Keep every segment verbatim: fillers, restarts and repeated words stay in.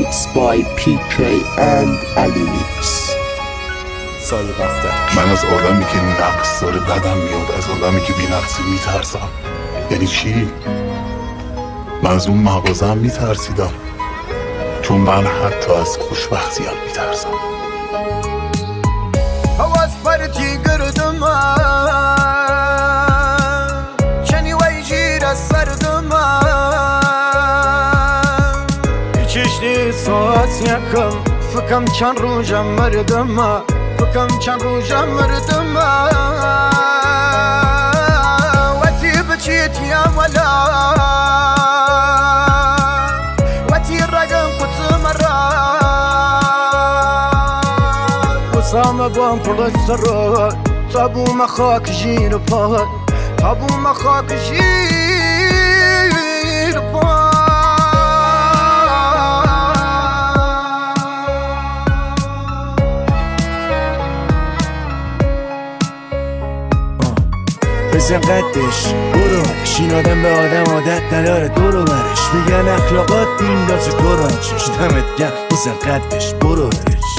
Mixed by پی کی and Alimix. سال رفته. من از آدمی که نقص داره بدم میاد، از آدمی که بی نقصی میترسم. یعنی چی؟ من از اون مغازه هم میترسیدم، چون من حتی از خوشبختی هم میترسم. حواس پرتی گردم چنی وی جیر از سردم چشتی ساعت یکم فکم چند روزم مردم فکم چند روزم مردم وقتی بچیت یا ولا وقتی رقم کتم را وسام بام پرد سر تابو مخاک جیر پاد تابو مخاک جیر پاد بزن قدش برونش، این آدم به آدم عادت نداره دورو برش، میگن اخلاقات بیندازه قرآنچش دمت گرم. بزن قدش برونش،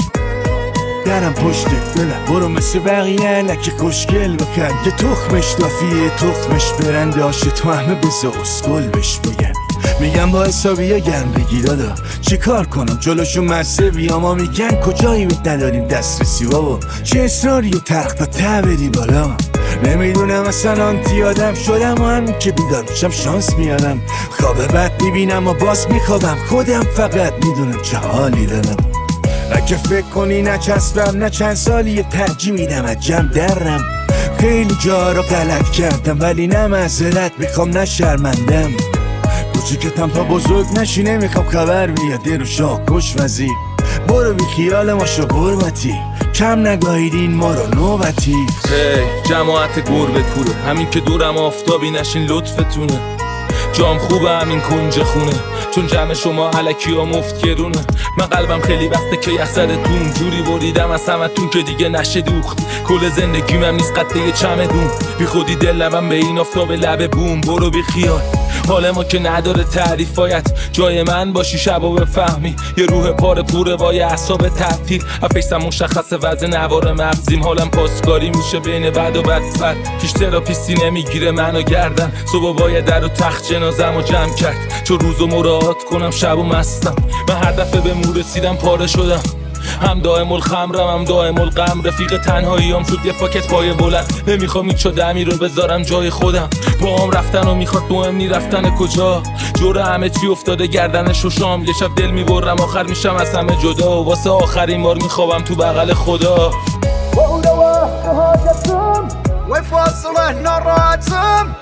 درم پشت دلم برو مثل بقیه علکی خوشگل بکن که تخمش دافیه تخمش برنده آشه تو همه بزا اسکل بش بگن. میگم با حسابی ها گرم بگی دادا چی کار کنم جلوشون مزه بیام ها میگن کجایی بهت نداریم دسترسی بابا چه اصراری و تخت ته بدی بالا. نمیدونم اصلا آنتی آدم شدم و همین که بیدار میشم شانس میارم، خواب بد میبینم و باز میخوابم خودم فقط میدونم چه حالی دارم. اگه فکر کنی نچسبم نه چند سالی یه ترجیح میدم از جمع درم. خیلی جا رو غلط کردم ولی نه معذرت میخوام نه شرمندم. کوچیکتم تا بزرگ نشی نمیخوام خبر بیاد رو شاه کش وزیر. برو بی خیال ما شو قربتی کم نگاهیدین ما رو نوبتی. هی جماعت گربه کوره همین که دورم آفتابی نشین لطفتونه. جام خوبه همین کنج خونه چون جمع شما علکی ها مفت گرونه. من قلبم خیلی وقته که یخزدتون جوری بریدم از همتون که دیگه نشه دوخت. کل زندگیم هم نیست قطعه یه چمدون بی خودی دلم به این آفتاب لبه بوم. برو بی خیال حال ما که نداره تعریفایت جای من باشی شب و بفهمی یه روح پاره پوره با یه اعصاب تعطیل افیسم مشخص وضع نوار مغزیم. حالم پاسکاری میشه بین بد و بدفر پیش تراپیستی نمیگیره منو گردن. صبح باید در و تخت جنازم و جمع کرد چون روزو مراعات کنم شب و مستم. من هر دفعه به مور رسیدم پاره شدم هم دائم الخمرم هم دائم الغم. رفیق تنهایی هم شد یه پاکت پای بلند نمیخوام هیچ دمی رو بذارم جای خودم. با هم رفتن و میخواد مهم نی رفتن کجا جور همه چی افتاده گردنش و شام. یه شب دل میبرم آخر میشم از همه جدا و واسه آخرین بار میخوابم تو بغل خدا. و اولوه شهادتم و فاصله نراتم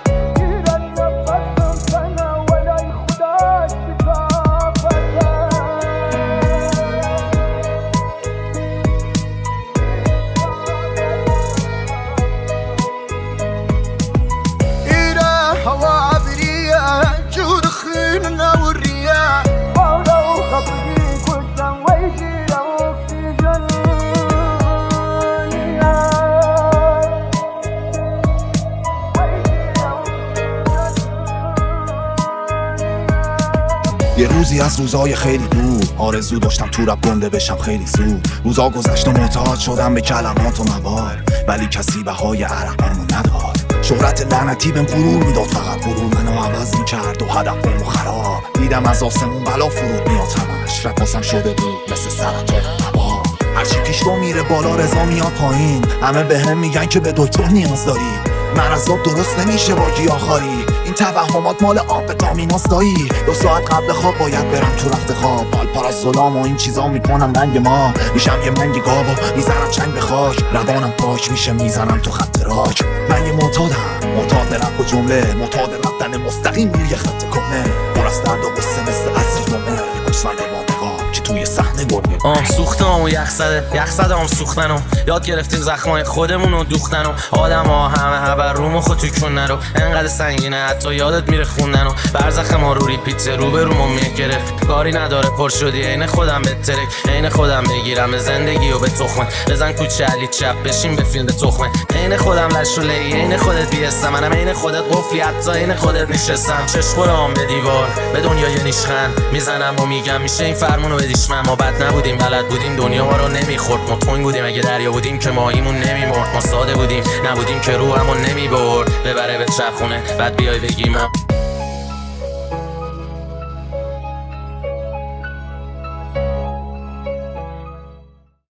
هوا بريا جود خيلنا والرياح ولو خطري كلهم ويجي لو في یه روزی از روزای خیلی دور آرزو داشتم تو رپ گنده بشم خیلی زود. روزا گذشت و معتاد شدم به کلمات و موار ولی کسی بهای عرقامو نداد. شهرت لعنتی بهم غرور میداد فقط غرور منو عوض میکرد و هدفمو خراب. دیدم از آسمون بلا فرود میاد همش رپ واسم شده بود مثل سرطان وبا. هرچی پیش رو میره بالا رضا میاد پایین. همه بهم میگن که به دکتر نیاز داری. مرضات درست نمیشه با گیاهخواری. این توهمات مال آمفتامیناست دایی. دو ساعت قبل خواب باید برم تو رخت خواب. حال پر از ظلام و این چیزا میکنم رنگ ما. میشم یه منگ گاو و میزنم چنگ به خاک. روانم پاک میشه میزنم تو خط راک. من یه معتادم معتاد رپ و جمله معتاد رفتن مستقیم روی خط کنه. پر از درد و قصه مثل عصر جمعه. یه گوسفند با نقاب که توی صحنه گربه آم سوختم و یخ زده یخ زده هم سوختنم یاد گرفتیم زخمای خودمون رو دوختن و آدم ها همه هبر روم و خود توی کنن رو انقدر سنگینه حتی یادت میره خوندن و برزخ ما رو ریپیت رو به رومو میه گرفت کاری نداره پر شدی عین خودم به ترک عین خودم بگیرم به زندگی و به تخمه بزن کوچه علی چپ بشین به فیلم تخمه عین خودم لش و لی عین خودت بیستم منم عین خودت قفلی حتی عین خودت نشستم چشم به دیوار به دنیای نیشخند میزنم و میگم میشه این فرمونو بدیش من ما بد نبودیم بلد بودیم دنیا ما رو نمیخورد ما تنگ بودیم اگه دریا بودیم که ماهیمون نمیمرد ما ساده بودیم نبودیم که روحمون نمیبرد ببره به چرخونه بعد بیای بگی ما